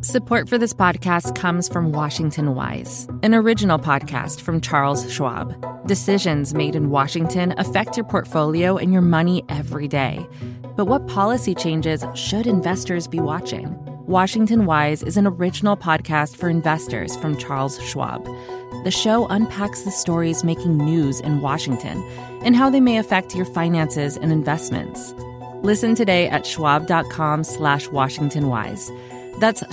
Support for this podcast comes from Washington Wise, an original podcast from Charles Schwab. Decisions made in Washington affect your portfolio and your money every day. But what policy changes should investors be watching? Washington Wise is an original podcast for investors from Charles Schwab. The show unpacks the stories making news in Washington and how they may affect your finances and investments. Listen today at schwab.com/WashingtonWise. That's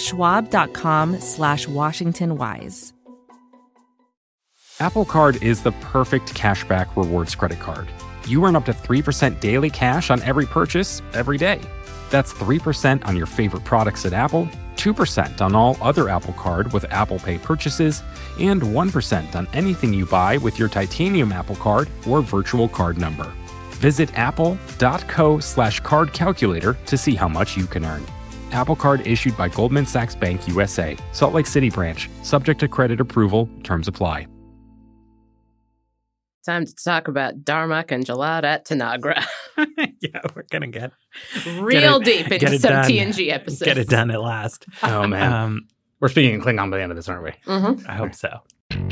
schwab.com/WashingtonWise. Apple Card is the perfect cashback rewards credit card. You earn up to 3% daily cash on every purchase every day. That's 3% on your favorite products at Apple, 2% on all other Apple Card with Apple Pay purchases, and 1% on anything you buy with your titanium Apple Card or virtual card number. Visit apple.co/card calculator to see how much you can earn. Apple Card issued by Goldman Sachs Bank USA, Salt Lake City branch, subject to credit approval, terms apply. Time to talk about Darmok and Jalad at Tanagra. Yeah, we're going to get real deep into some done. TNG episodes. Get it done at last. Oh, man. We're speaking in Klingon by the end of this, aren't we? Mm-hmm. I hope so.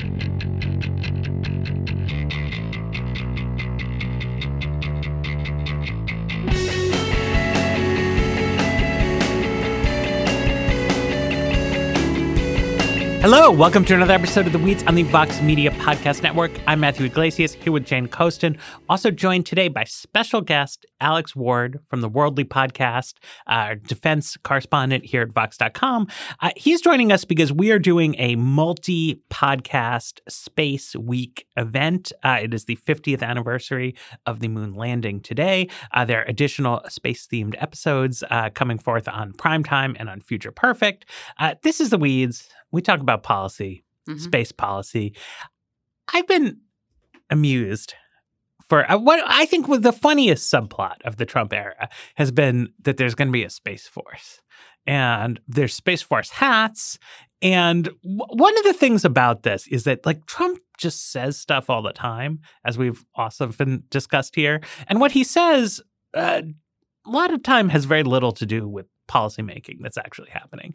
Hello, welcome to another episode of The Weeds on the Vox Media Podcast Network. I'm Matthew Iglesias, here with Jane Coaston, also joined today by special guest Alex Ward from the Worldly Podcast, our defense correspondent here at Vox.com. He's joining us because we are doing a multi-podcast Space Week event. It is the 50th anniversary of the moon landing today. There are additional space-themed episodes coming forth on Primetime and on Future Perfect. This is The Weeds. We talk about policy, space policy. I've been amused for what I think was the funniest subplot of the Trump era has been that there's going to be a Space Force. And there's Space Force hats. And one of the things about this is that, like, Trump just says stuff all the time, as we've also been discussed here. And what he says a lot of time has very little to do with policymaking that's actually happening.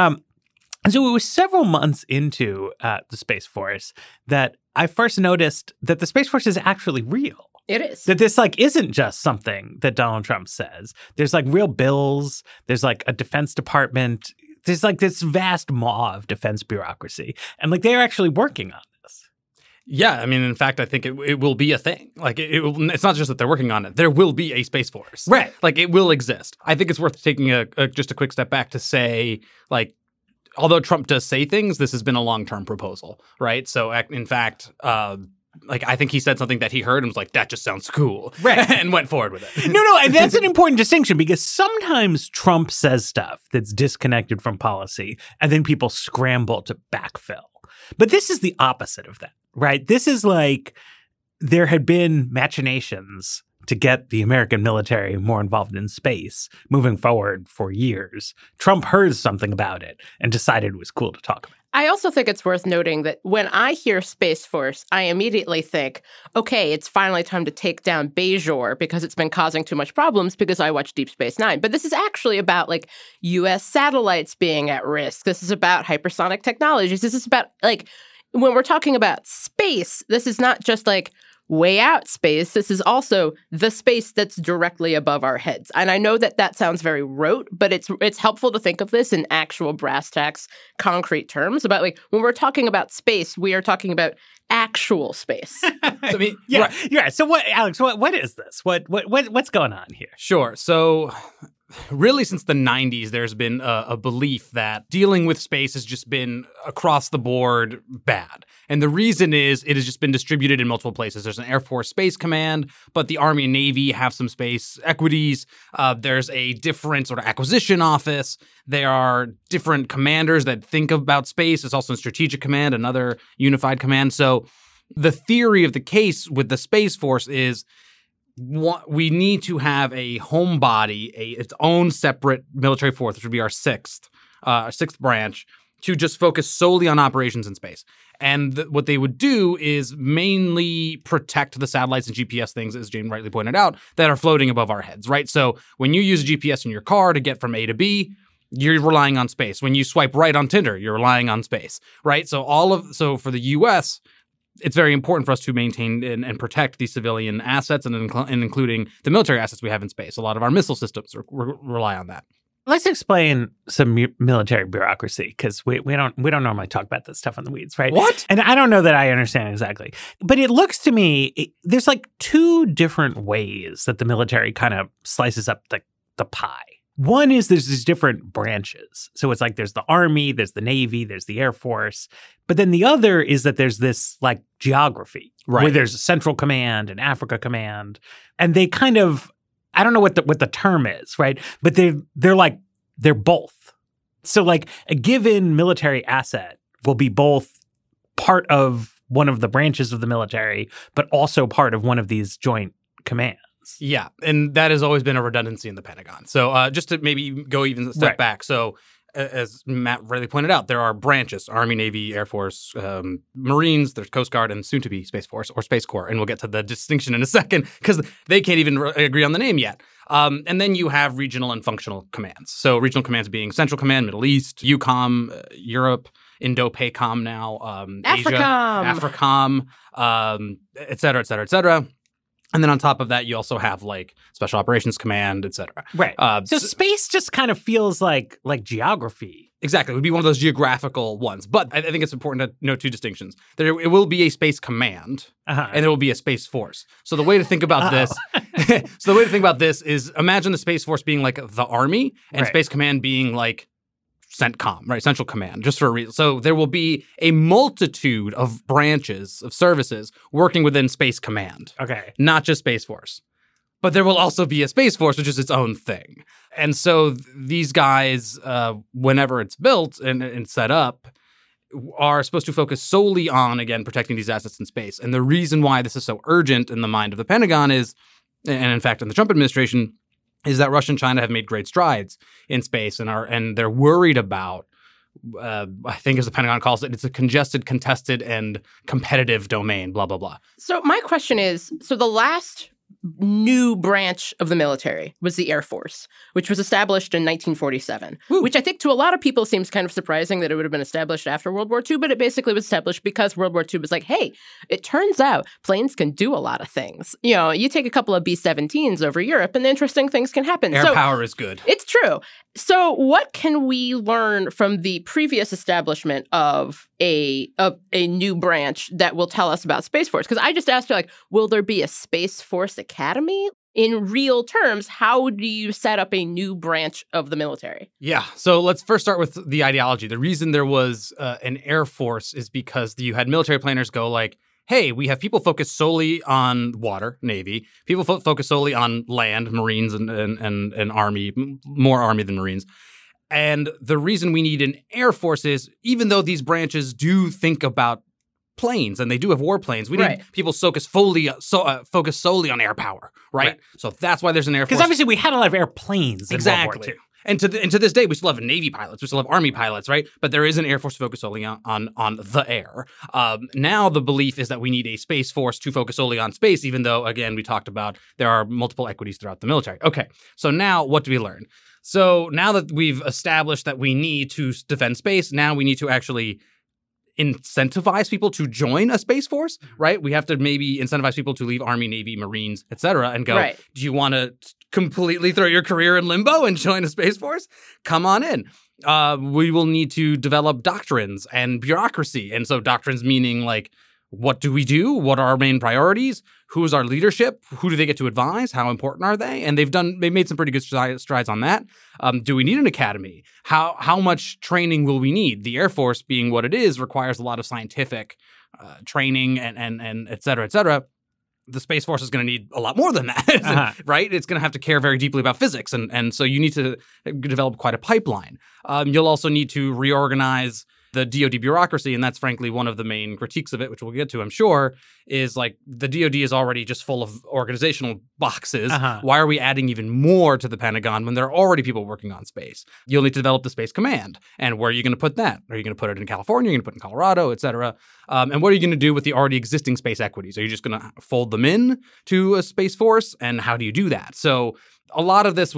And so it was several months into the Space Force that I first noticed that the Space Force is actually real. It is. That this, like, isn't just something that Donald Trump says. There's, like, real bills. There's, like, a Defense Department. There's, like, this vast maw of defense bureaucracy. And, like, they're actually working on this. Yeah, I mean, in fact, I think it will be a thing. Like, it's not just that they're working on it. There will be a Space Force. Right. Like, it will exist. I think it's worth taking just a quick step back to say, like, although Trump does say things, this has been a long-term proposal, right? So, in fact, I think he said something that he heard and was like, that just sounds cool, right? And went forward with it. No, and that's an important distinction because sometimes Trump says stuff that's disconnected from policy and then people scramble to backfill. But this is the opposite of that, right? This is like there had been machinations to get the American military more involved in space moving forward for years. Trump heard something about it and decided it was cool to talk about. I also think it's worth noting that when I hear Space Force, I immediately think, okay, it's finally time to take down Bajor because it's been causing too much problems because I watch Deep Space Nine. But this is actually about, like, U.S. satellites being at risk. This is about hypersonic technologies. This is about, like, when we're talking about space, this is not just, like, way out space. This is also the space that's directly above our heads. And I know that that sounds very rote, but it's helpful to think of this in actual brass tacks, concrete terms about, like, when we're talking about space, we are talking about actual space. I mean, yeah, right. yeah. So what, Alex, what is this? What's going on here? Sure. So really, since the 90s, there's been a belief that dealing with space has just been across the board bad. And the reason is it has just been distributed in multiple places. There's an Air Force Space Command, but the Army and Navy have some space equities. There's a different sort of acquisition office. There are different commanders that think about space. There's also a Strategic Command, another unified command. So the theory of the case with the Space Force is we need to have a home body, its own separate military force, which would be our sixth branch, to just focus solely on operations in space. And what they would do is mainly protect the satellites and GPS things, as Jane rightly pointed out, that are floating above our heads, right? So when you use a GPS in your car to get from A to B, you're relying on space. When you swipe right on Tinder, you're relying on space, right? So for the U.S., it's very important for us to maintain and protect these civilian assets and including the military assets we have in space. A lot of our missile systems rely on that. Let's explain some military bureaucracy, because we don't normally talk about this stuff on the weeds, right? What? And I don't know that I understand exactly. But it looks to me, there's like two different ways that the military kind of slices up the pie. One is there's these different branches. So it's like there's the Army, there's the Navy, there's the Air Force. But then the other is that there's this like geography, right, where there's Central Command and Africa Command. And they kind of, I don't know what the term is, right? But they're both. So like a given military asset will be both part of one of the branches of the military, but also part of one of these joint commands. Yeah, and that has always been a redundancy in the Pentagon. So just to maybe go even a step back. So as Matt rightly pointed out, there are branches: Army, Navy, Air Force, Marines, there's Coast Guard, and soon to be Space Force or Space Corps. And we'll get to the distinction in a second because they can't even agree on the name yet. And then you have regional and functional commands. So regional commands being Central Command, Middle East, EUCOM, Europe, Indo-PACOM now, AFRICOM. AFRICOM, et cetera, et cetera, et cetera. And then on top of that, you also have like Special Operations Command, et cetera. Right. So space just kind of feels like geography. Exactly. It would be one of those geographical ones. But I think it's important to note two distinctions. It will be a space command and there will be a space force. So the way to think about this is imagine the Space Force being like the Army and Space Command being like CENTCOM, right? Central Command, just for a reason. So there will be a multitude of branches of services working within Space Command. Okay. Not just Space Force. But there will also be a Space Force, which is its own thing. And so these guys, whenever it's built and set up, are supposed to focus solely on, again, protecting these assets in space. And the reason why this is so urgent in the mind of the Pentagon is, and in fact in the Trump administration, is that Russia and China have made great strides in space and they're worried about, I think as the Pentagon calls it, it's a congested, contested, and competitive domain, blah, blah, blah. So my question is, the last new branch of the military was the Air Force, which was established in 1947, which I think to a lot of people seems kind of surprising that it would have been established after World War II, but it basically was established because World War II was like, hey, it turns out planes can do a lot of things. You know, you take a couple of B-17s over Europe and interesting things can happen. Air power is good. It's true. So what can we learn from the previous establishment of a new branch that will tell us about Space Force? Because I just asked you, like, will there be a Space Force Academy? In real terms, how do you set up a new branch of the military? Yeah. So let's first start with the ideology. The reason there was an Air Force is because you had military planners go like, hey, we have people focused solely on water, Navy. People focus solely on land, Marines and Army, more Army than Marines. And the reason we need an Air Force is, even though these branches do think about planes and they do have warplanes, we need people focused solely on air power, right? So that's why there's an Air Force. Because obviously we had a lot of airplanes in World War II. And to this day, we still have Navy pilots, we still have Army pilots, right? But there is an Air Force focused solely on the air. Now the belief is that we need a Space Force to focus solely on space, even though, again, we talked about there are multiple equities throughout the military. Okay, so now what do we learn? So now that we've established that we need to defend space, now we need to actually incentivize people to join a Space Force, right? We have to maybe incentivize people to leave Army, Navy, Marines, et cetera, and go, do you want to completely throw your career in limbo and join a Space Force? Come on in. We will need to develop doctrines and bureaucracy. And so doctrines meaning like, what do we do? What are our main priorities? Who is our leadership? Who do they get to advise? How important are they? And they've made some pretty good strides on that. Do we need an academy? How much training will we need? The Air Force, being what it is, requires a lot of scientific training and et cetera, et cetera. The Space Force is going to need a lot more than that, right? It's going to have to care very deeply about physics. And so you need to develop quite a pipeline. You'll also need to reorganize the DoD bureaucracy, and that's frankly one of the main critiques of it, which we'll get to, I'm sure, is like the DoD is already just full of organizational boxes. Why are we adding even more to the Pentagon when there are already people working on space? You'll need to develop the Space Command. And where are you going to put that? Are you going to put it in California? Are you going to put it in Colorado, et cetera? And what are you going to do with the already existing space equities? Are you just going to fold them in to a Space Force? And how do you do that? So a lot of this was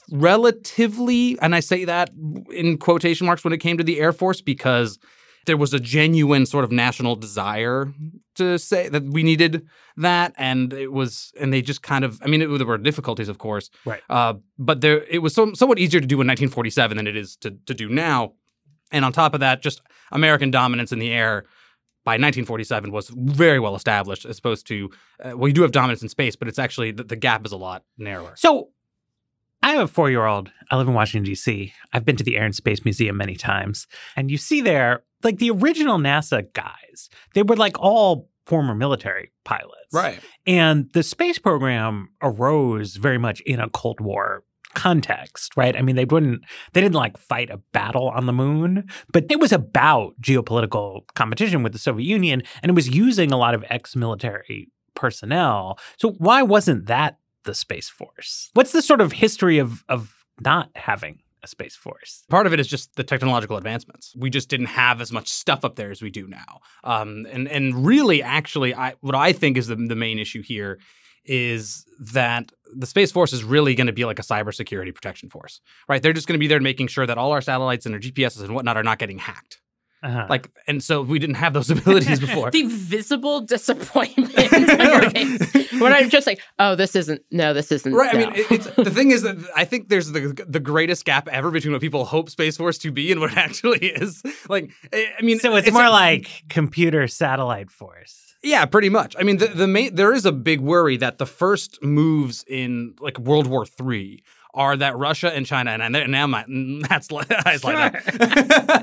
relatively, and I say that in quotation marks when it came to the Air Force, because there was a genuine sort of national desire to say that we needed that. And they just kind of, there were difficulties, of course. Right. But it was somewhat easier to do in 1947 than it is to do now. And on top of that, just American dominance in the air by 1947 was very well established, as opposed to, you do have dominance in space, but it's actually, the gap is a lot narrower. So I have a 4-year-old. I live in Washington, D.C. I've been to the Air and Space Museum many times. And you see there, like the original NASA guys, they were like all former military pilots. Right. And the space program arose very much in a Cold War context, right? They didn't like fight a battle on the moon, but it was about geopolitical competition with the Soviet Union, and it was using a lot of ex-military personnel. So why wasn't that the Space Force? What's the sort of history of not having a Space Force? Part of it is just the technological advancements. We just didn't have as much stuff up there as we do now. And really, actually, what I think is the main issue here is that the Space Force is really going to be like a cybersecurity protection force, right? They're just going to be there making sure that all our satellites and our GPSs and whatnot are not getting hacked. Uh-huh. And so we didn't have those abilities before. The visible disappointment on your face when I'm just like, oh, this isn't. Right. No. It's the thing is that I think there's the greatest gap ever between what people hope Space Force to be and what it actually is. So it's more like computer satellite force. Yeah, pretty much. There is a big worry that the first moves in like World War III are that Russia and China, and now that's eyes light up,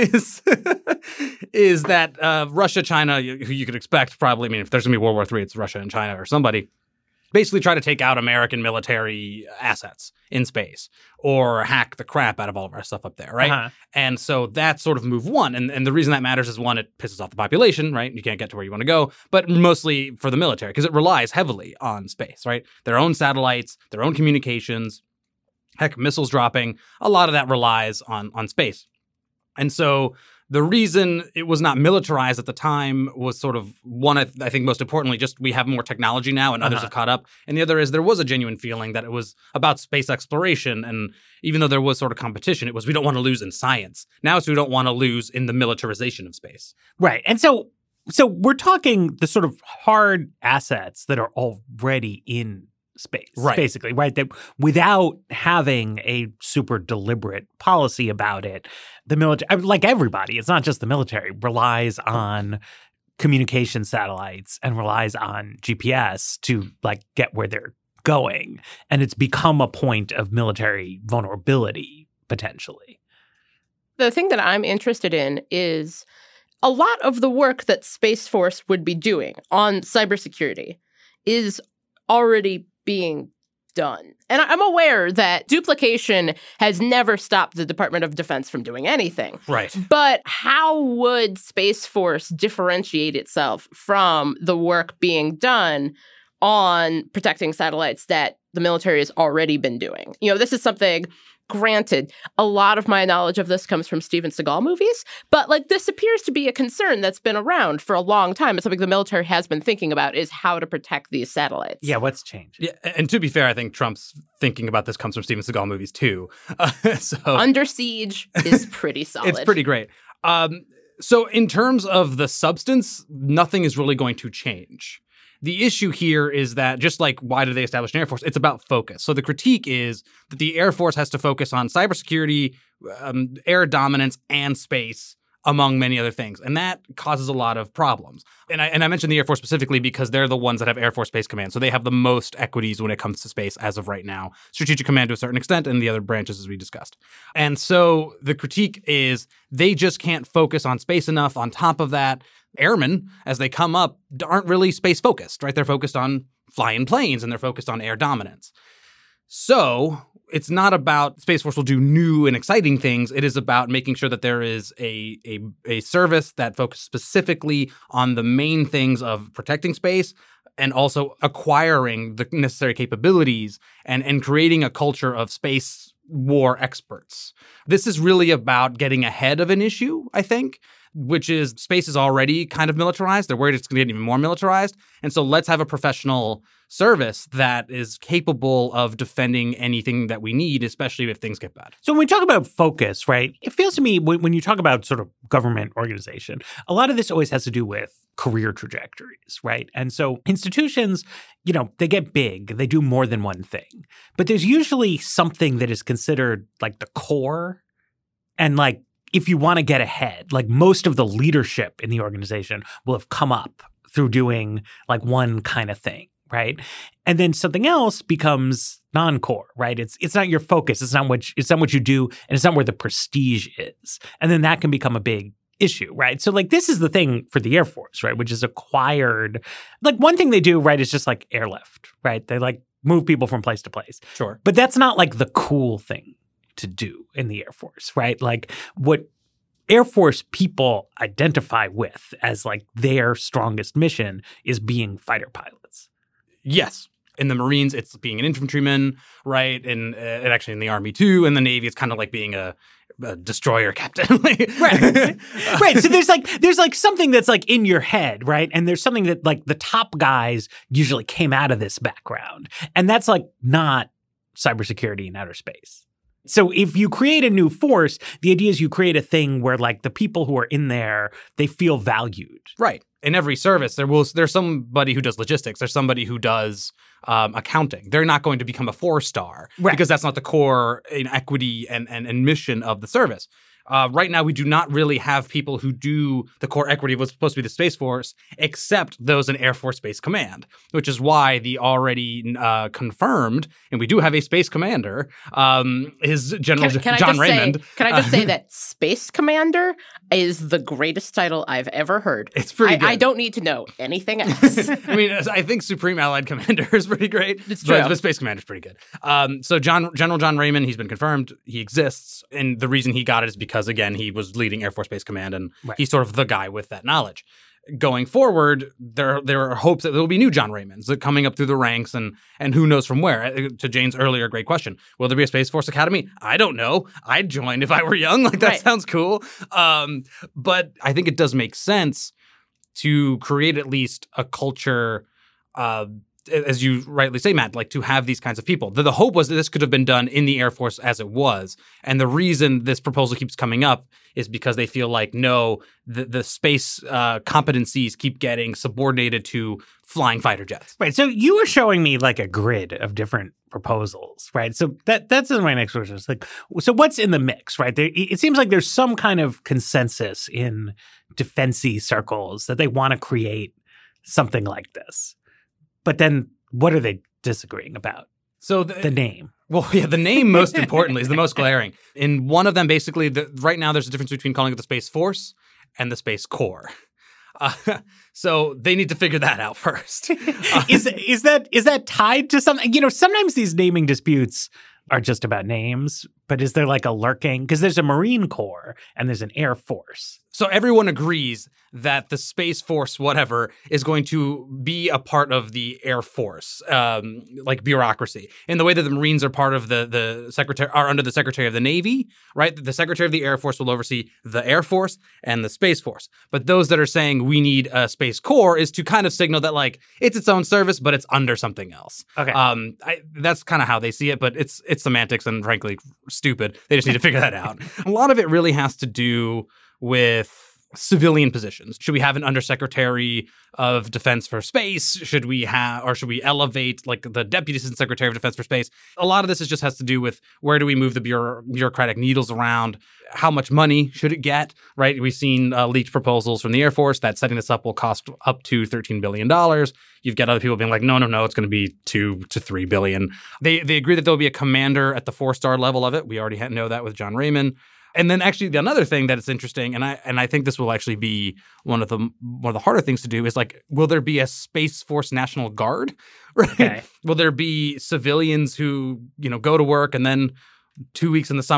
is that Russia, China, who you could expect probably, if there's going to be World War III, it's Russia and China or somebody, basically try to take out American military assets in space or hack the crap out of all of our stuff up there, right? Uh-huh. And so that's sort of move one. And the reason that matters is, one, it pisses off the population, right? You can't get to where you want to go, but mostly for the military, because it relies heavily on space, right? Their own satellites, their own communications, heck, missiles dropping, a lot of that relies on space. And so the reason it was not militarized at the time was sort of one, I think most importantly, just we have more technology now and others have caught up. And the other is there was a genuine feeling that it was about space exploration. And even though there was sort of competition, it was we don't want to lose in science. Now it's we don't want to lose in the militarization of space. Right. And so we're talking the sort of hard assets that are already in space, right. Basically, right? That without having a super deliberate policy about it, the military, like everybody, it's not just the military, relies on communication satellites and relies on GPS to like get where they're going. And it's become a point of military vulnerability, potentially. The thing that I'm interested in is a lot of the work that Space Force would be doing on cybersecurity is already being done. And I'm aware that duplication has never stopped the Department of Defense from doing anything. Right. But how would Space Force differentiate itself from the work being done on protecting satellites that the military has already been doing? This is something, granted, a lot of my knowledge of this comes from Steven Seagal movies, but this appears to be a concern that's been around for a long time. It's something the military has been thinking about, is how to protect these satellites. Yeah, what's changed? Yeah, and to be fair, I think Trump's thinking about this comes from Steven Seagal movies too. Under Siege is pretty solid. It's pretty great. So in terms of the substance, nothing is really going to change. The issue here is that just like why did they establish an Air Force? It's about focus. So the critique is that the Air Force has to focus on cybersecurity, air dominance, and space, among many other things. And that causes a lot of problems. And I mentioned the Air Force specifically because they're the ones that have Air Force Space Command. So they have the most equities when it comes to space as of right now. Strategic Command to a certain extent, and the other branches as we discussed. And so the critique is they just can't focus on space enough. On top of that, airmen, as they come up, aren't really space focused, right? They're focused on flying planes and they're focused on air dominance. So it's not about Space Force will do new and exciting things. It is about making sure that there is a service that focuses specifically on the main things of protecting space and also acquiring the necessary capabilities and creating a culture of space war experts. This is really about getting ahead of an issue, I think, which is space is already kind of militarized. They're worried it's going to get even more militarized. And so let's have a professional service that is capable of defending anything that we need, especially if things get bad. So when we talk about focus, right, it feels to me when you talk about sort of government organization, a lot of this always has to do with career trajectories, right? And so institutions, they get big, they do more than one thing, but there's usually something that is considered like the core. And like, if you want to get ahead, like most of the leadership in the organization will have come up through doing like one kind of thing. Right. And then something else becomes non-core, right? It's not your focus. It's not what you do. And it's not where the prestige is. And then that can become a big issue, right? So like this is the thing for the Air Force, right? Which is acquired. Like one thing they do, right, is just like airlift, right? They like move people from place to place. Sure. But that's not like the cool thing to do in the Air Force, right? Like what Air Force people identify with as like their strongest mission is being fighter pilots. Yes. In the Marines, it's being an infantryman, right? And actually in the Army too. In the Navy, it's kind of like being a destroyer captain. Right. Right. So there's like something that's like in your head, right? And there's something that like the top guys usually came out of this background. And that's like not cybersecurity in outer space. So if you create a new force, the idea is you create a thing where like the people who are in there, they feel valued. Right. In every service, there's somebody who does logistics. There's somebody who does accounting. They're not going to become a 4-star because that's not the core equity and mission of the service. Right now, we do not really have people who do the core equity of what's supposed to be the Space Force, except those in Air Force Space Command, which is why the already confirmed, and we do have a Space Commander, is General John Raymond. Can I just say that Space Commander is the greatest title I've ever heard. It's pretty good. I don't need to know anything else. I mean, I think Supreme Allied Commander is pretty great. It's true. But Space Commander is pretty good. So General John Raymond, he's been confirmed. He exists. And the reason he got it is because, again, he was leading Air Force Base Command, and he's sort of the guy with that knowledge. Going forward, there are hopes that there will be new John Raymonds that coming up through the ranks, and who knows from where. To Jane's earlier great question, will there be a Space Force Academy? I don't know. I'd join if I were young. Like, that sounds cool. But I think it does make sense to create at least a culture, as you rightly say, Matt, like to have these kinds of people. The hope was that this could have been done in the Air Force as it was. And the reason this proposal keeps coming up is because they feel like, no, the space competencies keep getting subordinated to flying fighter jets. Right. So you were showing me like a grid of different proposals, right? So that's my next question. It's like, so what's in the mix, right? It seems like there's some kind of consensus in defense-y circles that they want to create something like this. But then what are they disagreeing about? So the name. Well, yeah, the name, most importantly, is the most glaring. In one of them, basically, right now there's a difference between calling it the Space Force and the Space Corps. So they need to figure that out first. Is that tied to something? You know, sometimes these naming disputes are just about names, but is there like a lurking? Because there's a Marine Corps and there's an Air Force. So everyone agrees that the Space Force, whatever, is going to be a part of the Air Force, like bureaucracy, in the way that the Marines are part of the Secretary, are under the Secretary of the Navy, right? The Secretary of the Air Force will oversee the Air Force and the Space Force. But those that are saying we need a Space Corps is to kind of signal that, like, it's its own service, but it's under something else. Okay. That's kind of how they see it, but it's semantics and, frankly, stupid. They just need to figure that out. A lot of it really has to do with civilian positions. Should we have an undersecretary of defense for space? Should we elevate like the deputy assistant secretary of defense for space? A lot of this just has to do with where do we move the bureaucratic needles around? How much money should it get? Right? We've seen leaked proposals from the Air Force that setting this up will cost up to $13 billion. You've got other people being like, no, it's going to be $2 to $3 billion. They agree that there'll be a commander at the 4-star level of it. We already know that with John Raymond. And then actually another thing that is interesting, and I think this will actually be one of the harder things to do, is like, will there be a Space Force National Guard? Right? Okay. Will there be civilians who, go to work and then 2 weeks in the summer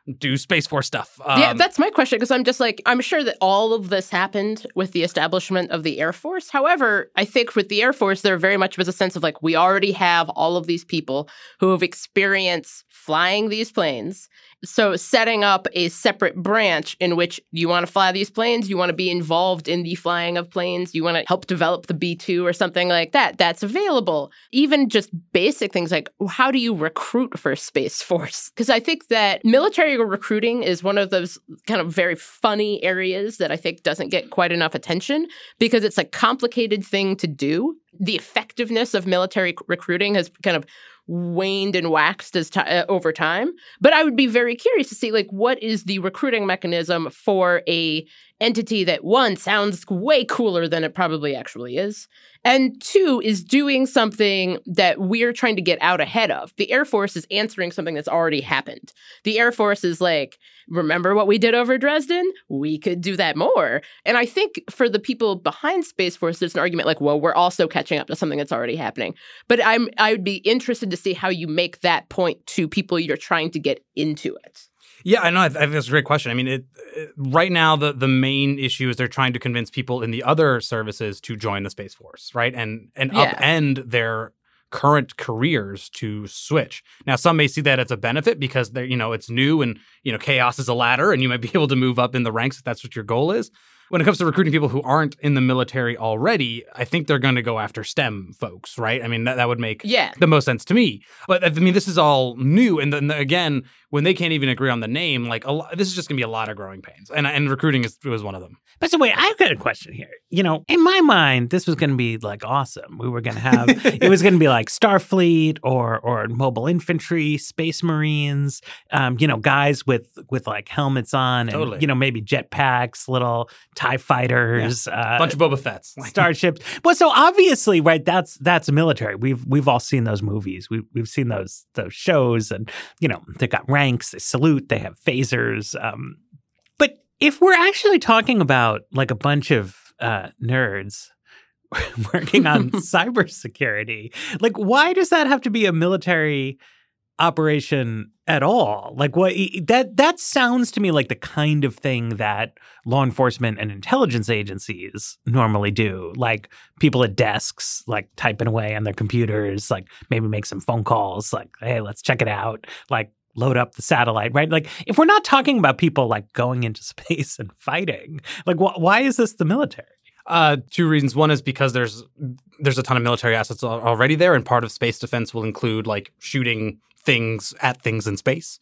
do Space Force stuff. Yeah, that's my question, because I'm just like, I'm sure that all of this happened with the establishment of the Air Force. However, I think with the Air Force, there very much was a sense of like, we already have all of these people who have experienced flying these planes. So setting up a separate branch in which you want to fly these planes, you want to be involved in the flying of planes, you want to help develop the B-2 or something like that, that's available. Even just basic things like, how do you recruit for Space Force? Because I think that military recruiting is one of those kind of very funny areas that I think doesn't get quite enough attention because it's a complicated thing to do. The effectiveness of military recruiting has kind of waned and waxed as over time. But I would be very curious to see, like, what is the recruiting mechanism for a entity that, one, sounds way cooler than it probably actually is, and two, is doing something that we're trying to get out ahead of. The Air Force is answering something that's already happened. The Air Force is like, remember what we did over Dresden? We could do that more. And I think for the people behind Space Force, there's an argument like, well, we're also catching up to something that's already happening. But I would be interested to see how you make that point to people you're trying to get into it. Yeah, I know. I think that's a great question. I mean, right now, the main issue is they're trying to convince people in the other services to join the Space Force, right? And upend their current careers to switch. Now, some may see that as a benefit because it's new and, chaos is a ladder and you might be able to move up in the ranks if that's what your goal is. When it comes to recruiting people who aren't in the military already, I think they're going to go after STEM folks, right? I mean, that would make the most sense to me. But I mean, this is all new. And then again, when they can't even agree on the name, like this is just going to be a lot of growing pains. And recruiting was one of them. But so wait, I've got a question here. In my mind, this was going to be like awesome. We were going to have, it was going to be like Starfleet or mobile infantry, space marines, guys with like helmets on and, totally. Maybe jetpacks, little TIE fighters, bunch of Boba Fett's, starships. Well, so obviously, right? That's military. We've all seen those movies. We've seen those shows, and they've got ranks. They salute. They have phasers. But if we're actually talking about like a bunch of nerds working on cybersecurity, like why does that have to be a military operation at all? Like what that sounds to me like the kind of thing that law enforcement and intelligence agencies normally do. Like people at desks, like typing away on their computers, like maybe make some phone calls, like, hey, let's check it out. Like load up the satellite, right? Like if we're not talking about people like going into space and fighting, like why is this the military? Two reasons. One is because there's a ton of military assets already there, and part of space defense will include like shooting things at things in space.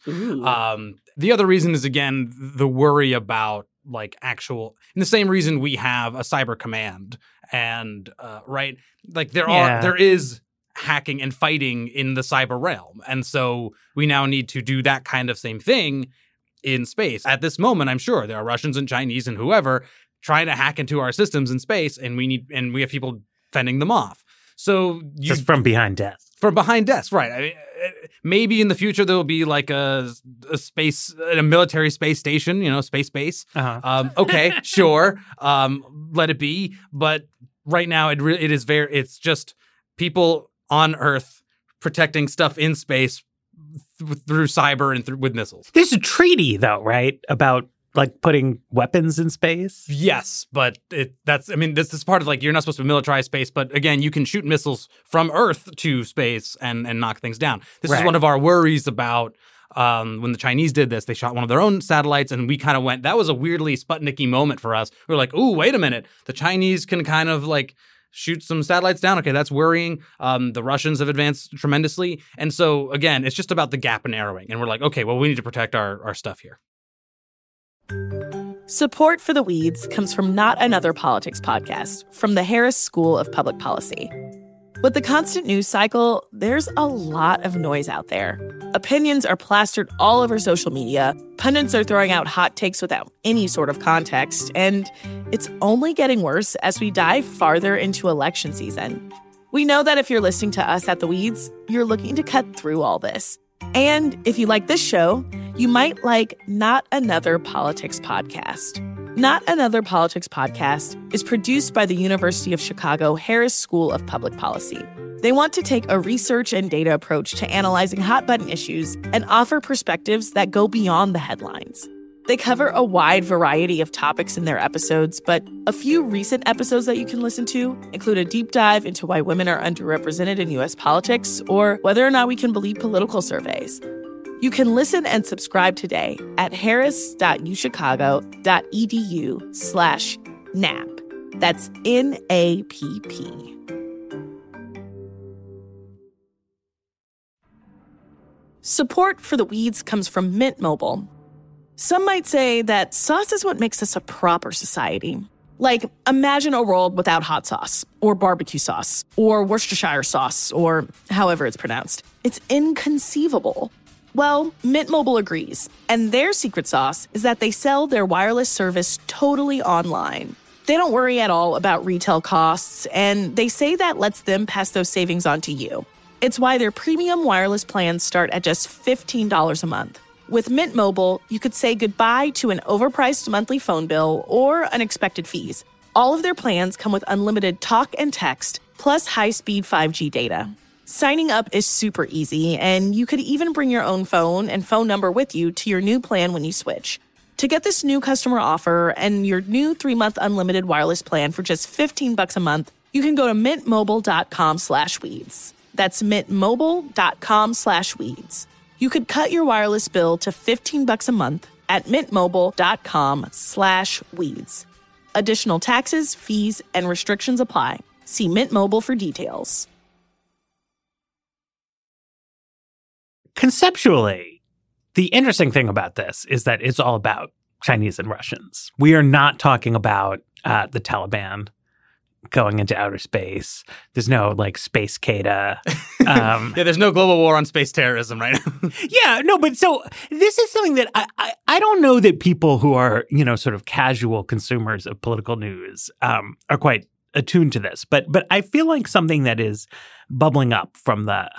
The other reason is, again, the worry about like and the same reason we have a cyber command and right, like there is hacking and fighting in the cyber realm, and so we now need to do that kind of same thing in space. At this moment, I'm sure there are Russians and Chinese and whoever trying to hack into our systems in space, and we have people fending them off. So just from behind desks. From behind desks, right? I mean, maybe in the future there will be like a military space station, space base. Okay, sure, let it be. But right now, it's just people on Earth protecting stuff in space through cyber and with missiles. There's a treaty, though, right, about like putting weapons in space? Yes, but this is part of like, you're not supposed to militarize space, but again, you can shoot missiles from Earth to space and knock things down. This is one of our worries about when the Chinese did this. They shot one of their own satellites, and we kind of went, that was a weirdly Sputnik-y moment for us. We were like, ooh, wait a minute. The Chinese can kind of like shoot some satellites down. Okay, that's worrying. The Russians have advanced tremendously. And so again, it's just about the gap and narrowing. And we're like, okay, well, we need to protect our stuff here. Support for The Weeds comes from Not Another Politics podcast from the Harris School of Public Policy. With the constant news cycle, there's a lot of noise out there. Opinions are plastered all over social media, pundits are throwing out hot takes without any sort of context, and it's only getting worse as we dive farther into election season. We know that if you're listening to us at The Weeds, you're looking to cut through all this. And if you like this show, you might like Not Another Politics podcast. Not Another Politics podcast is produced by the University of Chicago Harris School of Public Policy. They want to take a research and data approach to analyzing hot-button issues and offer perspectives that go beyond the headlines. They cover a wide variety of topics in their episodes, but a few recent episodes that you can listen to include a deep dive into why women are underrepresented in U.S. politics or whether or not we can believe political surveys. You can listen and subscribe today at harris.uchicago.edu/NAP. That's NAPP. Support for The Weeds comes from Mint Mobile. Some might say that sauce is what makes us a proper society. Like, imagine a world without hot sauce, or barbecue sauce, or Worcestershire sauce, or however it's pronounced. It's inconceivable. Well, Mint Mobile agrees, and their secret sauce is that they sell their wireless service totally online. They don't worry at all about retail costs, and they say that lets them pass those savings on to you. It's why their premium wireless plans start at just $15 a month. With Mint Mobile, you could say goodbye to an overpriced monthly phone bill or unexpected fees. All of their plans come with unlimited talk and text, plus high-speed 5G data. Signing up is super easy, and you could even bring your own phone and phone number with you to your new plan when you switch. To get this new customer offer and your new 3-month unlimited wireless plan for just $15 a month, you can go to mintmobile.com/weeds. That's mintmobile.com/weeds. You could cut your wireless bill to $15 a month at mintmobile.com/weeds. Additional taxes, fees, and restrictions apply. See Mint Mobile for details. Conceptually, the interesting thing about this is that it's all about Chinese and Russians. We are not talking about the Taliban going into outer space. There's no space Qaeda. Yeah, there's no global war on space terrorism right now. Yeah, no, but so this is something that I don't know that people who are, sort of casual consumers of political news are quite attuned to this. But I feel like something that is bubbling up from the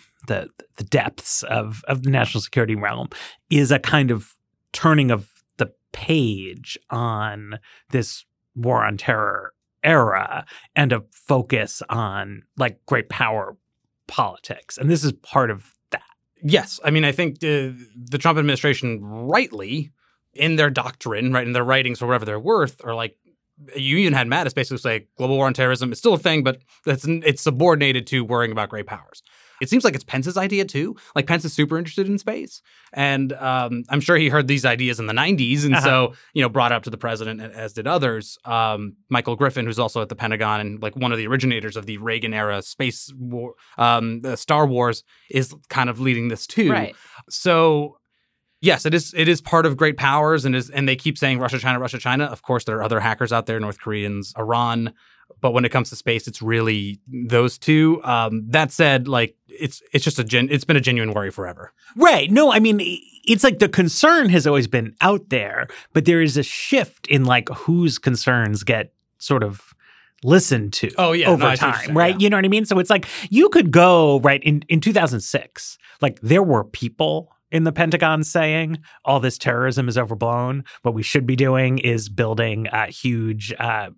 depths of the national security realm is a kind of turning of the page on this war on terror era and a focus on great power politics. And this is part of that. Yes. I mean, I think the Trump administration rightly in their doctrine, right, in their writings for whatever they're worth, are you even had Mattis basically say global war on terrorism is still a thing, but it's subordinated to worrying about great powers. It seems like it's Pence's idea, too. Pence is super interested in space. And I'm sure he heard these ideas in the 90s and so, brought up to the president, as did others. Michael Griffin, who's also at the Pentagon and one of the originators of the Reagan-era space war, Star Wars, is kind of leading this, too. Right. So, yes, it is part of great powers, and they keep saying Russia, China, Russia, China. Of course, there are other hackers out there, North Koreans, Iran. But when it comes to space, it's really those two. That said, it's just it's been a genuine worry forever. Right. No, I mean, it's the concern has always been out there, but there is a shift in whose concerns get sort of listened to over time, right? Yeah. You know what I mean? So it's you could go, right, in 2006, there were people in the Pentagon saying all this terrorism is overblown. What we should be doing is building huge,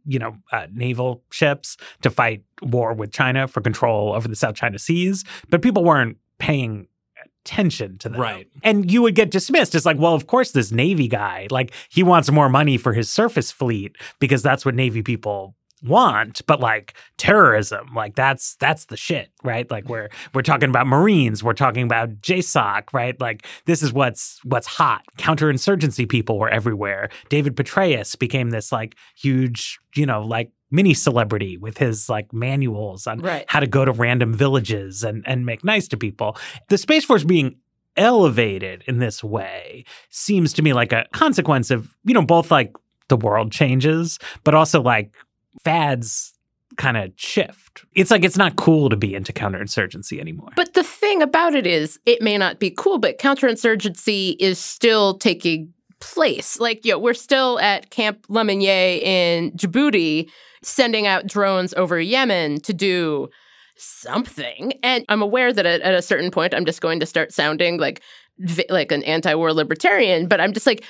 naval ships to fight war with China for control over the South China Seas. But people weren't paying attention to that. Right. And you would get dismissed. It's well, of course, this Navy guy, he wants more money for his surface fleet because that's what Navy people want, but terrorism, that's the shit, right? We're talking about Marines, we're talking about JSOC, right? This is what's hot. Counterinsurgency people were everywhere. David Petraeus became this huge, mini celebrity with his manuals on how to go to random villages and make nice to people. The Space Force being elevated in this way seems to me like a consequence of, both the world changes, but also fads kind of shift. It's it's not cool to be into counterinsurgency anymore. But the thing about it is, it may not be cool, but counterinsurgency is still taking place. We're still at Camp Lemonnier in Djibouti, sending out drones over Yemen to do something. And I'm aware that at a certain point, I'm just going to start sounding like an anti-war libertarian, but I'm just the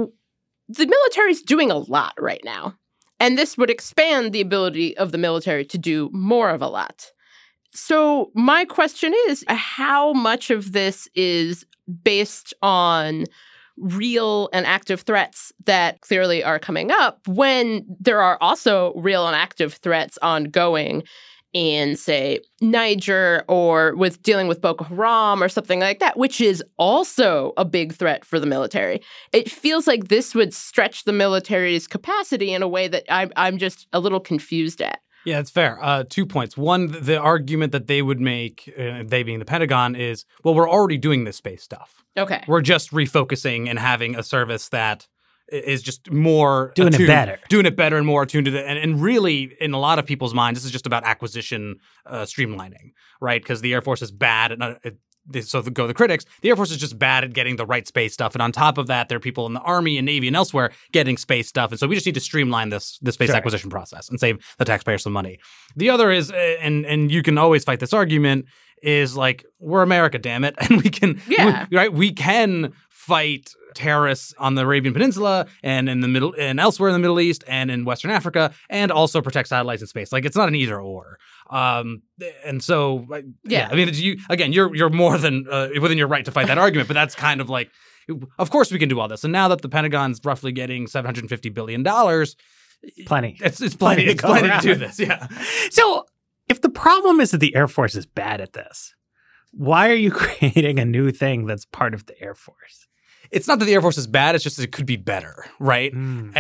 military's doing a lot right now. And this would expand the ability of the military to do more of a lot. So my question is, how much of this is based on real and active threats that clearly are coming up when there are also real and active threats ongoing in, say, Niger or with dealing with Boko Haram or something like that, which is also a big threat for the military. It feels like this would stretch the military's capacity in a way that I'm just a little confused at. Yeah, it's fair. 2 points. One, the argument that they would make, they being the Pentagon, is, well, we're already doing this space stuff. Okay. We're just refocusing and having a service that is just more doing attuned, it better and more attuned to it. And really, in a lot of people's minds, this is just about acquisition streamlining, right? Because the Air Force is bad at so go the critics. The Air Force is just bad at getting the right space stuff, and on top of that, there are people in the Army and Navy and elsewhere getting space stuff, and so we just need to streamline this space acquisition process and save the taxpayer some money. The other is, and you can always fight this argument, is like, we're America, damn it, and we can, we can fight terrorists on the Arabian Peninsula and in the middle and elsewhere in the Middle East and in Western Africa, and also protect satellites in space. Like, it's not an either or. And so, I mean, you're more than within your right to fight that argument, but that's kind of like, of course we can do all this. And now that the Pentagon's roughly getting $750 billion, plenty. It's plenty. It's plenty to do this. Yeah. So if the problem is that the Air Force is bad at this, why are you creating a new thing that's part of the Air Force? It's not that the Air Force is bad. It's just that it could be better, right? And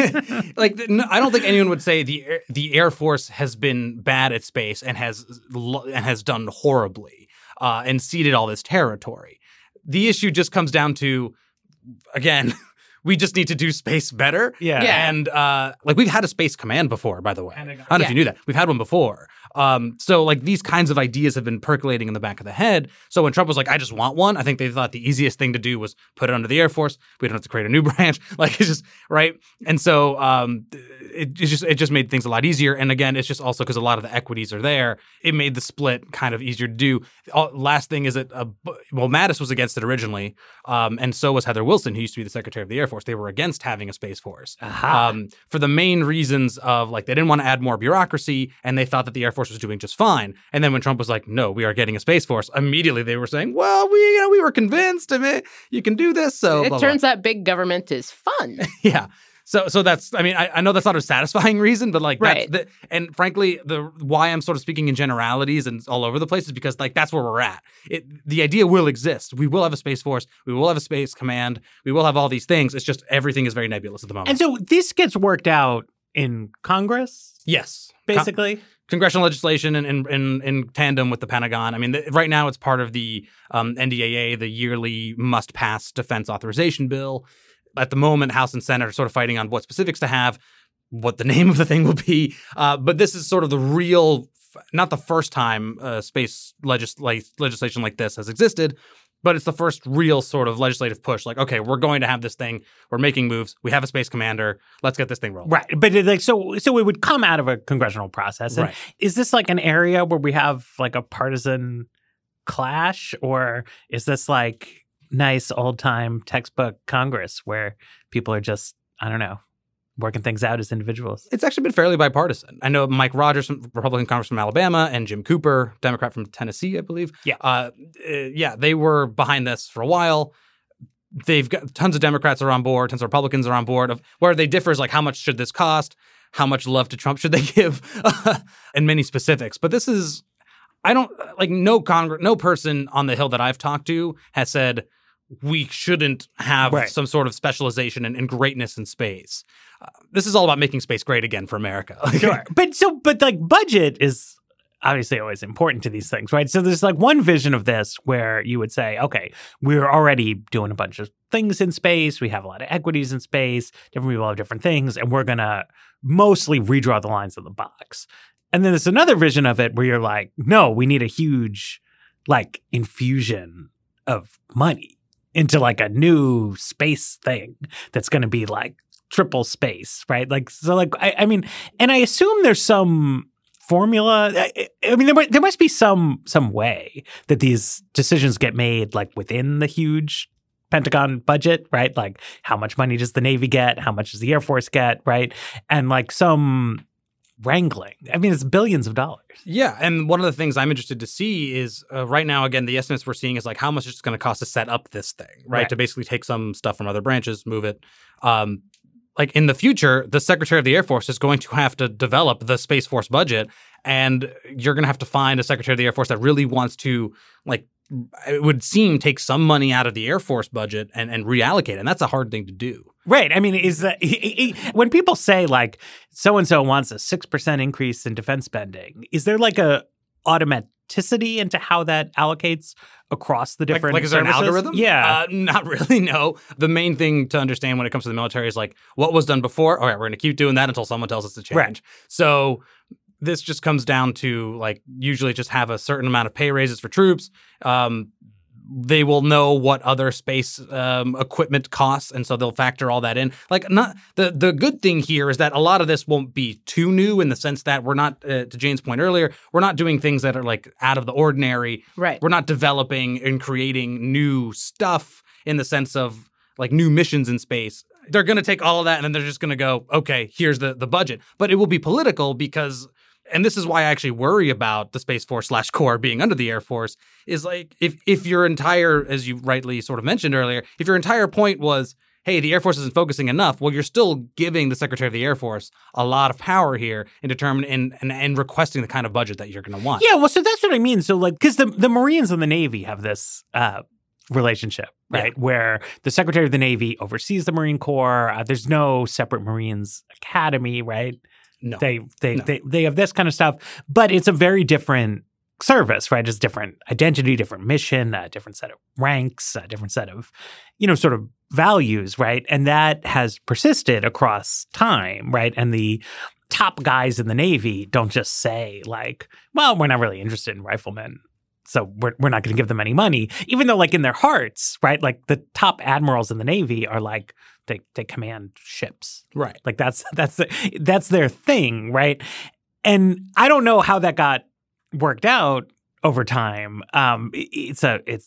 I don't think anyone would say the Air Force has been bad at space and has done horribly and ceded all this territory. The issue just comes down to, again, we just need to do space better. Yeah. And we've had a space command before, by the way. I don't know if you knew that. We've had one before. So like these kinds of ideas have been percolating in the back of the head. So when Trump was like, I just want one, I think they thought the easiest thing to do was put it under the Air Force. We don't have to create a new branch. Like, it's just right. And so it just made things a lot easier. And again, it's just also because a lot of the equities are there. It made the split kind of easier to do. Last thing is that Mattis was against it originally, and so was Heather Wilson, who used to be the Secretary of the Air Force. They were against having a Space Force for the main reasons of, like, they didn't want to add more bureaucracy, and they thought that the Air Force was doing just fine. And then when Trump was like, no, we are getting a Space Force, immediately they were saying, well, we were convinced. I mean, you can do this. So it turns out big government is fun. Yeah. So that's, I mean, I know that's not a satisfying reason, but like, right. And frankly, why I'm sort of speaking in generalities and all over the place is because, like, that's where we're at. The idea will exist. We will have a Space Force. We will have a Space Command. We will have all these things. It's just everything is very nebulous at the moment. And so this gets worked out in Congress? Yes. Basically? Congressional legislation in tandem with the Pentagon. I mean, right now it's part of the NDAA, the yearly must-pass defense authorization bill. At the moment, House and Senate are sort of fighting on what specifics to have, what the name of the thing will be. But this is sort of the real, not the first time space legislation like this has existed, but it's the first real sort of legislative push. Like, okay, we're going to have this thing. We're making moves. We have a space commander. Let's get this thing rolling. Right. But so it would come out of a congressional process. And right. Is this like an area where we have like a partisan clash, or is this like nice old-time textbook Congress where people are just, I don't know, working things out as individuals? It's actually been fairly bipartisan. I know Mike Rogers, Republican Congressman from Alabama, and Jim Cooper, Democrat from Tennessee, I believe. Yeah. They were behind this for a while. They've got tons of Democrats are on board, tons of Republicans are on board. Where they differ is like, how much should this cost? How much love to Trump should they give? And many specifics. But this is, no person on the Hill that I've talked to has said, we shouldn't have some sort of specialization and greatness in space. This is all about making space great again for America. Sure. But like budget is obviously always important to these things, right? So there's like one vision of this where you would say, okay, we're already doing a bunch of things in space. We have a lot of equities in space. Different people have different things. And we're going to mostly redraw the lines of the box. And then there's another vision of it where you're like, no, we need a huge like infusion of money into like a new space thing that's going to be like triple space, right? Like, so like, I mean, and I assume there's some formula. I mean, there must be some way that these decisions get made like within the huge Pentagon budget, right? Like how much money does the Navy get? How much does the Air Force get, right? And like some wrangling. I mean, it's billions of dollars. Yeah, and one of the things I'm interested to see is right now, again, the estimates we're seeing is like how much it's going to cost to set up this thing, right? To basically take some stuff from other branches, move it. Like in the future, the Secretary of the Air Force is going to have to develop the Space Force budget, and you're going to have to find a Secretary of the Air Force that really wants to, like, it would seem, take some money out of the Air Force budget and reallocate it. And that's a hard thing to do. Right. I mean, is that when people say like so-and-so wants a 6% increase in defense spending, is there like a automaticity into how that allocates across the different is there an services? algorithm? Yeah. Not really, no. The main thing to understand when it comes to the military is like what was done before. All right, we're going to keep doing that until someone tells us to change. Right. So this just comes down to like usually just have a certain amount of pay raises for troops. They will know what other space equipment costs, and so they'll factor all that in. Like, not the good thing here is that a lot of this won't be too new in the sense that we're not, to Jane's point earlier, we're not doing things that are like out of the ordinary. Right. We're not developing and creating new stuff in the sense of like new missions in space. They're going to take all of that and then they're just going to go, okay, here's the budget. But it will be political because, and this is why I actually worry about the Space Force / Corps being under the Air Force, is like if your entire, as you rightly sort of mentioned earlier, if your entire point was, hey, the Air Force isn't focusing enough, well, you're still giving the Secretary of the Air Force a lot of power here in determining and requesting the kind of budget that you're going to want. Yeah, well, so that's what I mean. So like, because the Marines and the Navy have this relationship, right? Yeah. Where the Secretary of the Navy oversees the Marine Corps. There's no separate Marines Academy, right? No. They have this kind of stuff, but it's a very different service, right? It's different identity, different mission, a different set of ranks, a different set of, sort of values, right? And that has persisted across time, right? And the top guys in the Navy don't just say like, well, we're not really interested in riflemen, so we're not going to give them any money, even though like in their hearts, right? Like the top admirals in the Navy are like, they command ships. Right. Like that's their thing, right? And I don't know how that got worked out over time. It's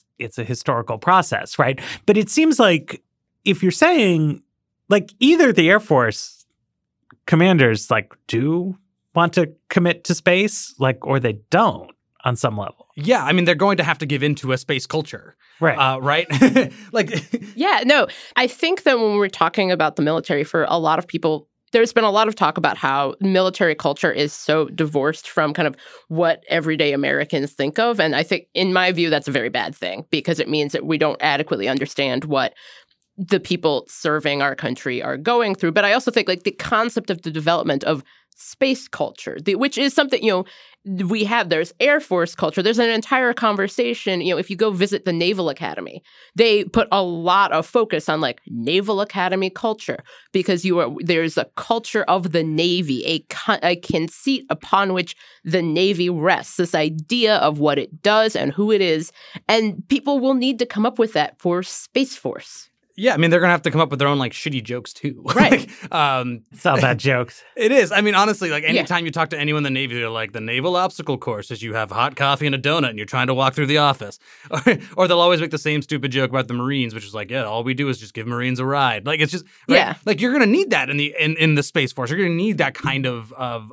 a historical process, right? But it seems like if you're saying like either the Air Force commanders like do want to commit to space, like, or they don't on some level. Yeah, I mean, they're going to have to give into a space culture. Right. Right? Like, yeah, no, I think that when we're talking about the military, for a lot of people, there's been a lot of talk about how military culture is so divorced from kind of what everyday Americans think of. And I think, in my view, that's a very bad thing because it means that we don't adequately understand what the people serving our country are going through. But I also think like the concept of the development of space culture, which is something, we have, there's Air Force culture. There's an entire conversation, if you go visit the Naval Academy, they put a lot of focus on like Naval Academy culture because there's a culture of the Navy, a conceit upon which the Navy rests, this idea of what it does and who it is. And people will need to come up with that for Space Force. yeah, I mean, they're going to have to come up with their own, like, shitty jokes, too. Right. It's all about jokes. It is. I mean, honestly, like, anytime you talk to anyone in the Navy, they're like, the naval obstacle course is you have hot coffee and a donut and you're trying to walk through the office. Or they'll always make the same stupid joke about the Marines, which is like, yeah, all we do is just give Marines a ride. Like, it's just, right? Yeah. Like, you're going to need that in the Space Force. You're going to need that kind of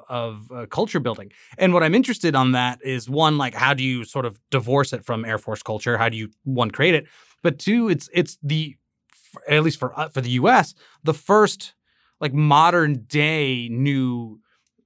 culture building. And what I'm interested on that is, one, like, how do you sort of divorce it from Air Force culture? How do you, one, create it? But two, it's the, at least for the U.S., the first like modern day new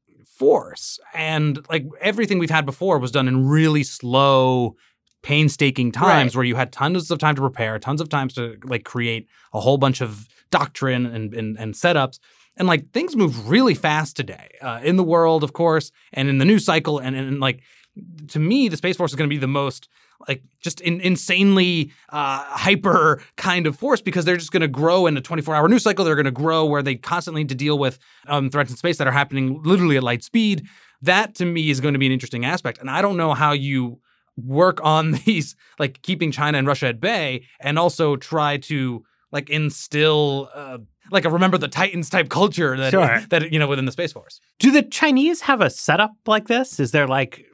force, and like everything we've had before was done in really slow, painstaking times, where you had tons of time to prepare, tons of times to like create a whole bunch of doctrine and setups, and like things move really fast today in the world, of course, and in the news cycle, and like to me, the Space Force is going to be the most like just insanely hyper kind of force, because they're just going to grow in a 24-hour news cycle. They're going to grow where they constantly need to deal with threats in space that are happening literally at light speed. That, to me, is going to be an interesting aspect. And I don't know how you work on these, like keeping China and Russia at bay, and also try to like instill like a Remember the Titans type culture that, that, you know, within the Space Force. Do the Chinese have a setup like this? Is there like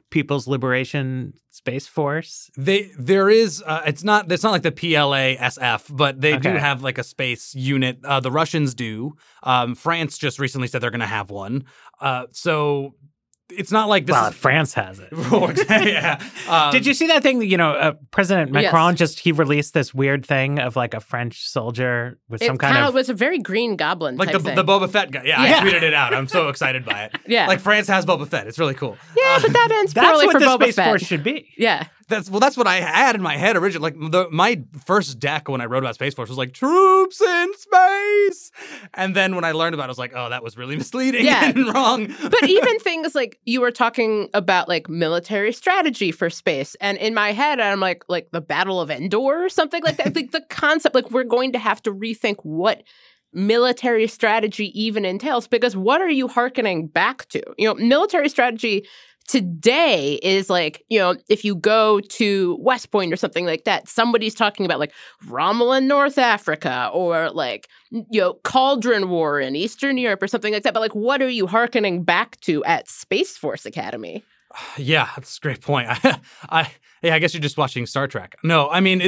People's Liberation Space Force? There is. It's not like the PLASF, but they do Okay. have like a space unit. The Russians do. France just recently said they're going to have one. So it's not like this. Well, is, France has it. yeah. Did you see that thing? President Macron he released this weird thing of like a French soldier with some kind of. It was a very Green Goblin Like type the thing. Boba Fett guy. Yeah, Yeah. I tweeted it out. I'm so excited by it. Yeah. Like France has Boba Fett. It's really cool. Yeah, but that ends That's poorly what for the Boba Space Fett. Force should be. Yeah. That's what I had in my head originally. Like my first deck when I wrote about Space Force was like troops in space, and then when I learned about it, I was like, oh, that was really misleading Yeah. and wrong. But even things like you were talking about like military strategy for space, and in my head I'm like the Battle of Endor or something like that. Like the concept, like we're going to have to rethink what military strategy even entails, because what are you hearkening back to? Military strategy today is like, if you go to West Point or something like that, somebody's talking about like Rommel in North Africa or like, Cauldron War in Eastern Europe or something like that. But like, what are you hearkening back to at Space Force Academy? Yeah, that's a great point. I guess you're just watching Star Trek. No, I mean,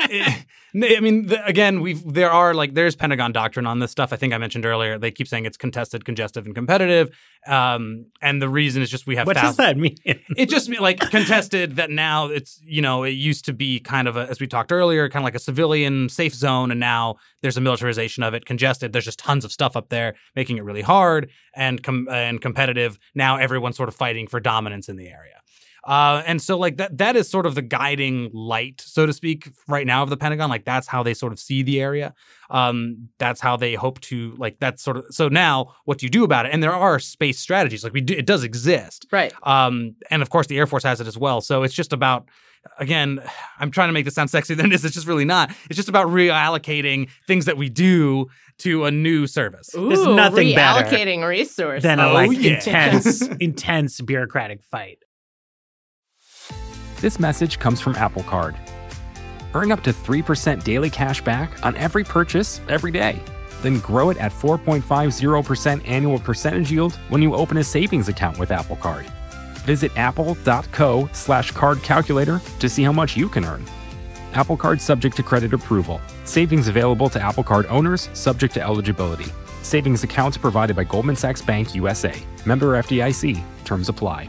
there's Pentagon doctrine on this stuff. I think I mentioned earlier. They keep saying it's contested, congestive, and competitive. And the reason is just we have. What does that mean? It just means like contested that now it's, it used to be kind of as we talked earlier, kind of like a civilian safe zone. And now there's a militarization of it. Congested. There's just tons of stuff up there making it really hard, and competitive. Now everyone's sort of fighting for dominance in the area. And so like that is sort of the guiding light, so to speak, right now of the Pentagon. Like that's how they sort of see the area. That's how they hope to so now what do you do about it? And there are space strategies it does exist. Right. And of course the Air Force has it as well. So it's just about, again, I'm trying to make this sound sexier than it is. It's just really not. It's just about reallocating things that we do to a new service. Ooh, There's nothing better reallocating resources. than a yeah. intense bureaucratic fight. This message comes from Apple Card. Earn up to 3% daily cash back on every purchase every day. Then grow it at 4.50% annual percentage yield when you open a savings account with Apple Card. Visit apple.co/card calculator to see how much you can earn. Apple Card subject to credit approval. Savings available to Apple Card owners subject to eligibility. Savings accounts provided by Goldman Sachs Bank USA. Member FDIC. Terms apply.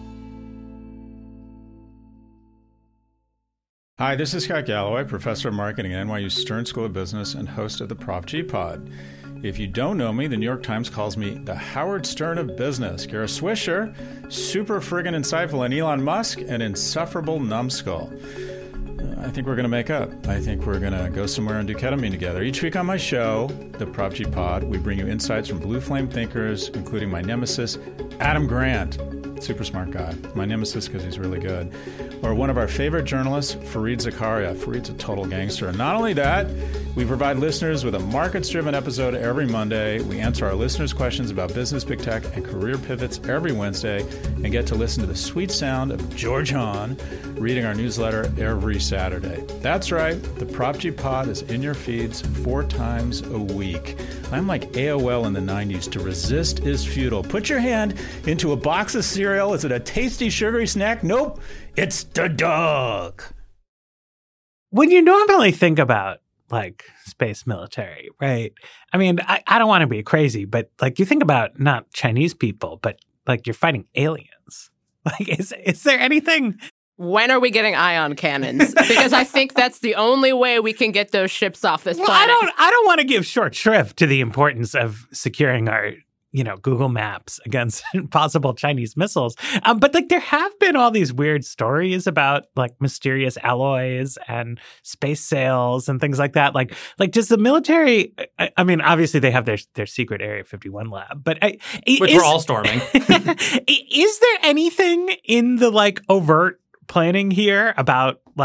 Hi, this is Scott Galloway, professor of marketing at NYU Stern School of Business and host of the Prop G Pod. If you don't know me, the New York Times calls me the Howard Stern of business. Kara Swisher, super friggin' insightful, and Elon Musk, an insufferable numbskull. I think we're going to make up. I think we're going to go somewhere and do ketamine together. Each week on my show, the Prop G Pod, we bring you insights from blue flame thinkers, including my nemesis, Adam Grant. Super smart guy. My nemesis because he's really good. Or one of our favorite journalists, Fareed Zakaria. Fareed's a total gangster. And not only that, we provide listeners with a markets-driven episode every Monday. We answer our listeners' questions about business, big tech, and career pivots every Wednesday, and get to listen to the sweet sound of George Hahn reading our newsletter every Saturday. That's right. The Prop G Pod is in your feeds 4 times a week. I'm like AOL in the 90s. To resist is futile. Put your hand into a box of cereal. Is it a tasty, sugary snack? Nope. It's the dog. When you normally think about like space military, right? I mean, I don't want to be crazy, but like you think about not Chinese people, but like you're fighting aliens. Like, is there anything? When are we getting ion cannons? Because I think that's the only way we can get those ships off this planet. I don't want to give short shrift to the importance of securing our, Google Maps against possible Chinese missiles. But like there have been all these weird stories about like mysterious alloys and space sails and things like that. Like does the military? I mean, obviously they have their secret Area 51 lab, but which we're all storming. Is there anything in the like overt planning here about like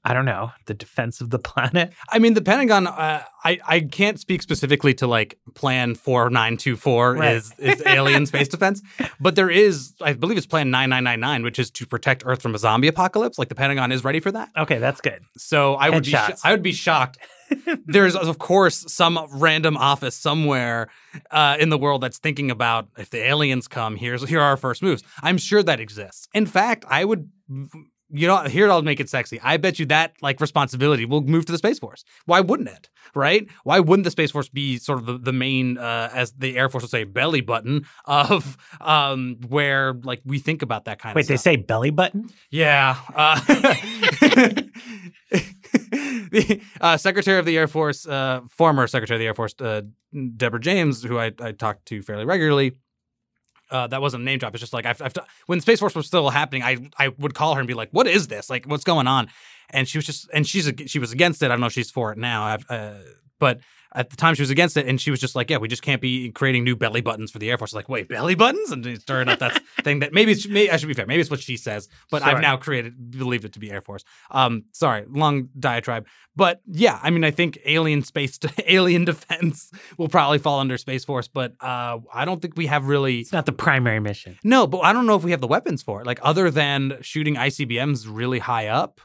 I don't know, the defense of the planet? I mean, the Pentagon, I can't speak specifically to like Plan 4924 Right. is alien space defense, but there is, I believe it's Plan 9999, which is to protect Earth from a zombie apocalypse. Like the Pentagon is ready for that. Okay, that's good. So I would be shocked. There's, of course, some random office somewhere in the world that's thinking about if the aliens come, here are our first moves. I'm sure that exists. In fact, I would, here I'll make it sexy. I bet you that like responsibility will move to the Space Force. Why wouldn't it? Right? Why wouldn't the Space Force be sort of the main, as the Air Force would say, belly button of where like we think about that kind of Wait, stuff? they say belly button? Yeah. The Secretary of the Air Force, former Secretary of the Air Force, Deborah James, who I talked to fairly regularly, that wasn't a name drop. It's just like when Space Force was still happening, I would call her and be like, "What is this? Like, what's going on?" And she was just, and she was against it. I don't know if she's for it now, but at the time she was against it, and she was just like, "Yeah, we just can't be creating new belly buttons for the Air Force." Like, wait, belly buttons? And stirring up that thing that maybe I should be fair. Maybe it's what she says, but Sure. I've now believed it to be Air Force. Sorry, long diatribe, but yeah, I mean, I think alien defense will probably fall under Space Force, but I don't think we have really. It's not the primary mission. No, but I don't know if we have the weapons for it. Like, other than shooting ICBMs really high up,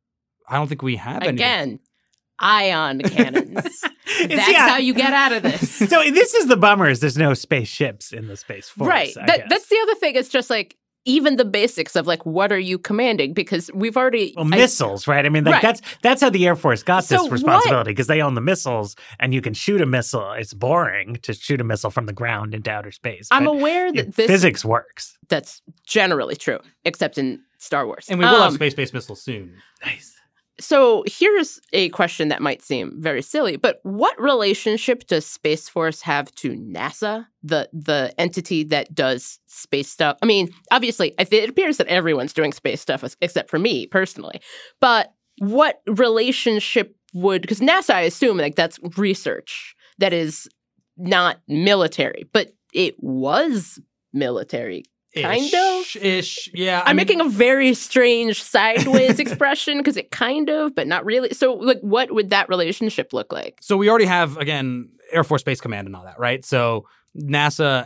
I don't think we have anything. Again, ion cannons. That's how you get out of this. So this is the bummer, is there's no spaceships in the Space Force. Right. I guess. That's the other thing. It's just like even the basics of like, what are you commanding? Because we've already... missiles, right? I mean, like Right. that's how the Air Force got So this responsibility, because they own the missiles, and you can shoot a missile. It's boring to shoot a missile from the ground into outer space. I'm but aware that this... physics works. That's generally true, except in Star Wars. And we will have space-based missiles soon. Nice. So here's a question that might seem very silly, but what relationship does Space Force have to NASA, the entity that does space stuff? I mean, obviously, it appears that everyone's doing space stuff except for me personally. But what relationship would, because NASA, I assume, like that's research that is not military, but it was military. Kind of? Ish, yeah. I'm making a very strange sideways expression because it kind of, but not really. So, like, what would that relationship look like? So we already have, again, Air Force Space Command and all that, right? So NASA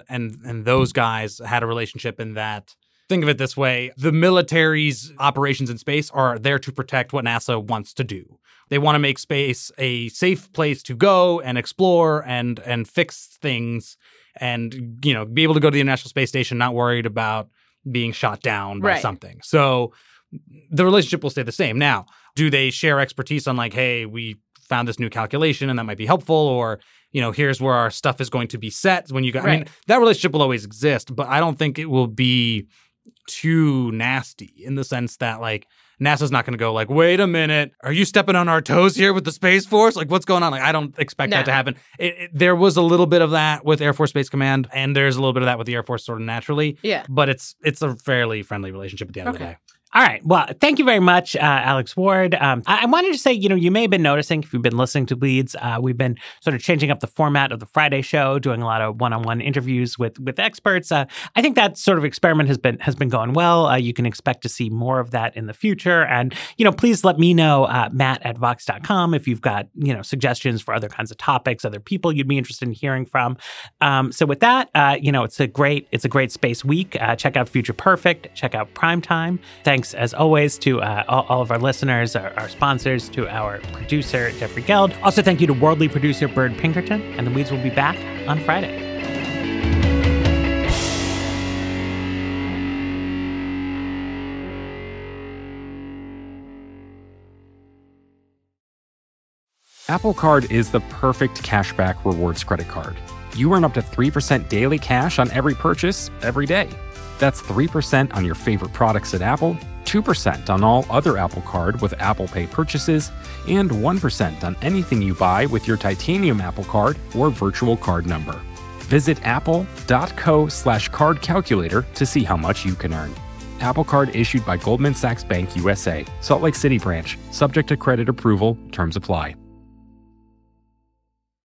and those guys had a relationship in that. Think of it this way. The military's operations in space are there to protect what NASA wants to do. They want to make space a safe place to go and explore and fix things and, you know, be able to go to the International Space Station not worried about being shot down by Right. something. So the relationship will stay the same. Now, do they share expertise on like, hey, we found this new calculation and that might be helpful, or, you know, here's where our stuff is going to be set when you go. I mean, Right. that relationship will always exist, but I don't think it will be too nasty in the sense that like NASA's not going to go like, wait a minute, are you stepping on our toes here with the Space Force? Like, what's going on? Like, I don't expect that to happen. There was a little bit of that with Air Force Space Command, and there's a little bit of that with the Air Force sort of naturally. Yeah. But it's a fairly friendly relationship at the end of the day. All right. Well, thank you very much, Alex Ward. I wanted to say, you know, you may have been noticing if you've been listening to Leads, we've been sort of changing up the format of the Friday show, doing a lot of one-on-one interviews with experts. I think that sort of experiment has been going well. You can expect to see more of that in the future. And, you know, please let me know, matt@vox.com, if you've got, you know, suggestions for other kinds of topics, other people you'd be interested in hearing from. So with that, you know, it's a great space week. Check out Future Perfect. Check out Primetime. Thanks, as always, to all of our listeners, our sponsors, to our producer, Jeffrey Geld. Also, thank you to Worldly producer, Bird Pinkerton. And The Weeds will be back on Friday. Apple Card is the perfect cashback rewards credit card. You earn up to 3% daily cash on every purchase every day. That's 3% on your favorite products at Apple, 2% on all other Apple Card with Apple Pay purchases, and 1% on anything you buy with your titanium Apple Card or virtual card number. Visit apple.co/card calculator to see how much you can earn. Apple Card issued by Goldman Sachs Bank USA, Salt Lake City branch, subject to credit approval, terms apply.